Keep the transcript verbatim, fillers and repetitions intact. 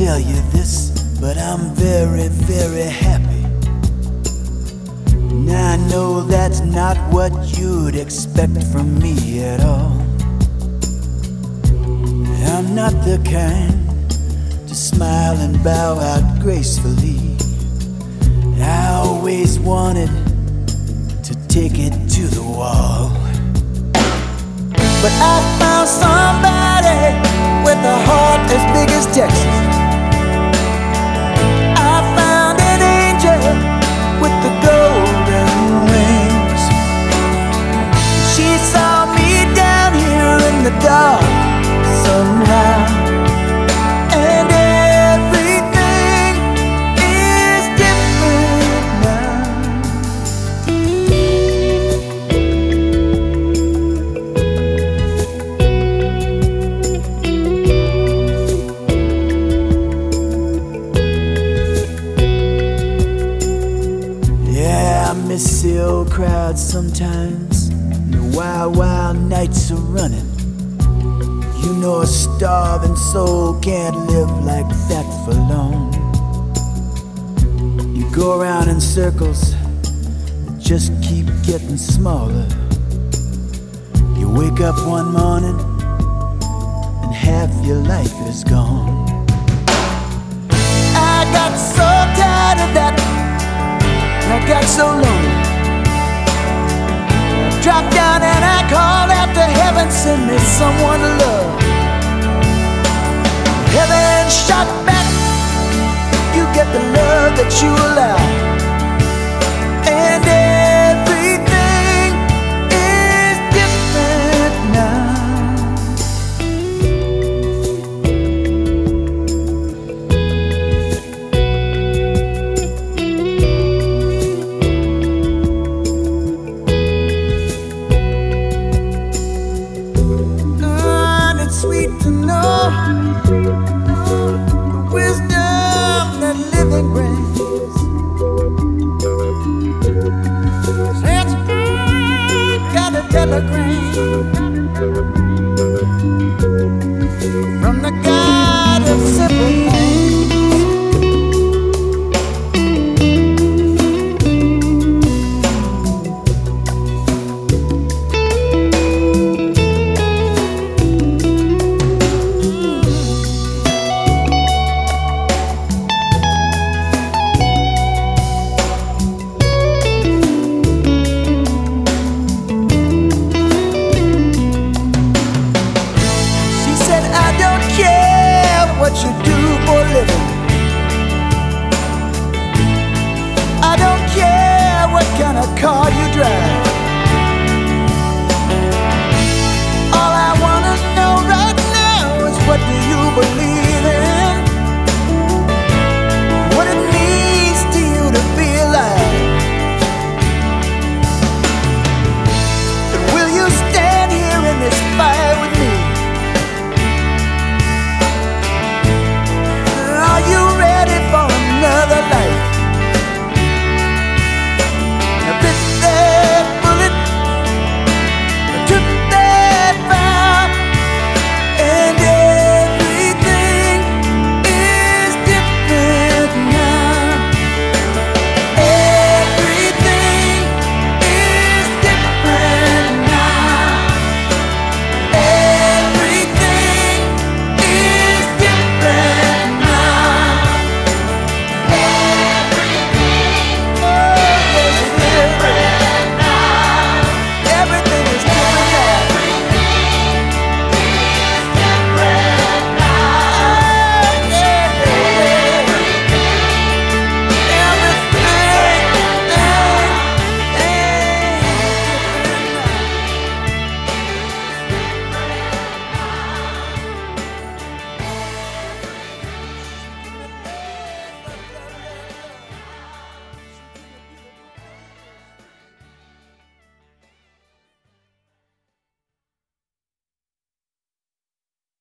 tell you this, but I'm very, very happy. Now I know that's not what you'd expect from me at all. I'm not the kind to smile and bow out gracefully. I always wanted to take it to the wall. But I found somebody with a heart as big as Texas. I found an angel with the golden wings. She saw me down here in the dark somehow, and everything is different now. Yeah, I miss the old crowd sometimes. The wild, wild nights are running. You know a starving soul can't live like that for long. You go around in circles that just keep getting smaller. You wake up one morning and half your life is gone. I got so tired of that, I got so lonely. I dropped down and I called out to heaven, send me someone to love. Heaven shot back, you get the love that you allow.